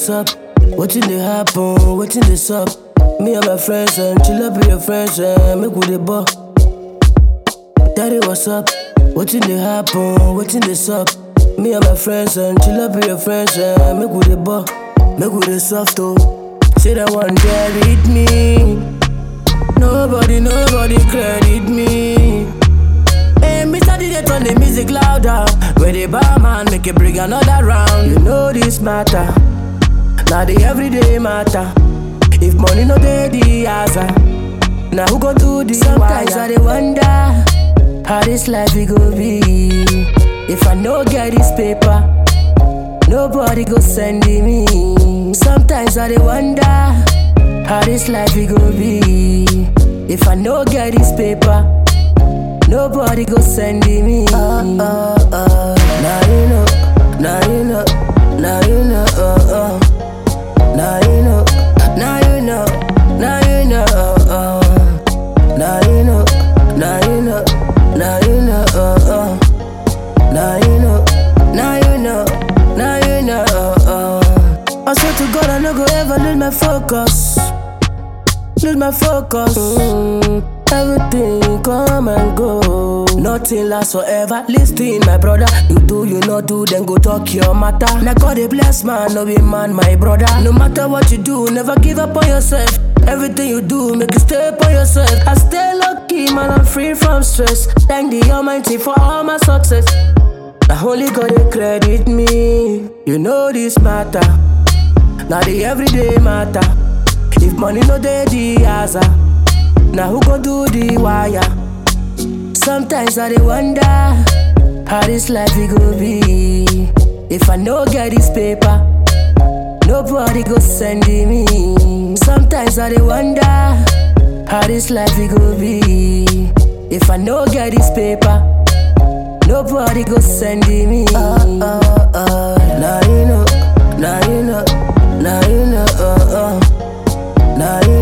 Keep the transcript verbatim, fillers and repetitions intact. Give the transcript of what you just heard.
what's up? What in the happen? What in the sup? Me and my friends and chill up with your friends and make with the ball. Daddy, what's up? What in the happen? What in the sup? Me and my friends and chill up with your friends and make with the ball. Make with the soft oh. Say that one day read me. Nobody, nobody credit me. Hey, Mister D J turn the music louder. Where the barman make it bring another round. You know this matter. Now the everyday matter. If money no dey the answer. Now who gon' do the Sometimes wire? I dey wonder how this life it go be. If I no get this paper, nobody go send it me. Sometimes I dey wonder how this life it go be. If I no get this paper, nobody go send it me. Uh, uh, uh. Now you know, now you know, now you know, uh, uh. Now you know, now you know, now you know, uh, uh. Now you know, now you know, now you know, uh, uh. Now you know, now you know, now you know, uh, uh. I swear to God I no go ever lose my focus. Lose my focus. Mm, everything come and go. Nothing lasts forever. Listen, my brother. You do, you not do, then go talk your matter. Now God a bless man, no be man, my brother. No matter what you do, never give up on yourself. Everything you do, make you stay up on yourself. I stay lucky, man, I'm free from stress. Thank the Almighty for all my success. Now only God they credit me. You know this matter. Now the everyday matter. If money no dey the answer, now who gon' do the wire? Sometimes I dey wonder how this life it go be. If I no get this paper, nobody go send it me. Sometimes I dey wonder how this life it go be. If I no get this paper, nobody go send it me. Uh, uh, uh. Now you know, now you know, now you know, uh, uh. Now you